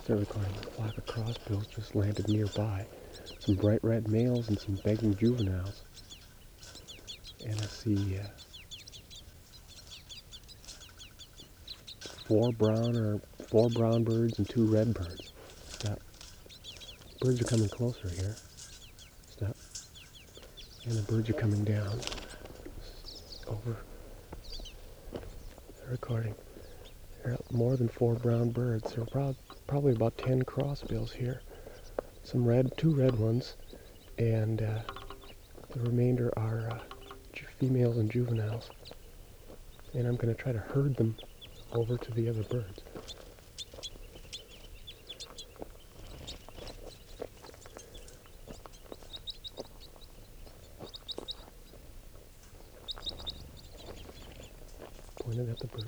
Start recording. A flock of crossbills just landed nearby. Some bright red males and some begging juveniles. And I see four brown birds and two red birds. Stop. Birds are coming closer here. Stop. And the birds are coming down. Over. They're recording. There are more than four brown birds. There are probably about 10 crossbills here. Two red ones, and the remainder are females and juveniles. And I'm going to try to herd them over to the other birds. Pointed at the birds.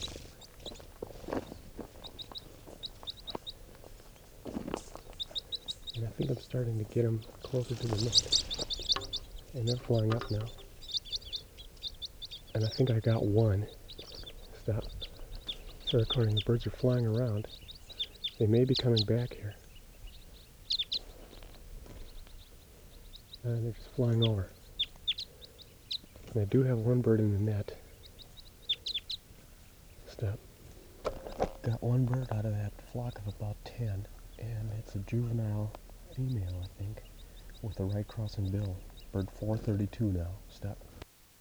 And I think I'm starting to get them closer to the nest. And they're flying up now. And I think I got one. Stop. Start recording. The birds are flying around. They may be coming back here. They're just flying over. And I do have one bird in the net. Stop. Got one bird out of that flock of about 10, and it's a juvenile female, I think, with a right crossing bill. Bird 432 now. Stop.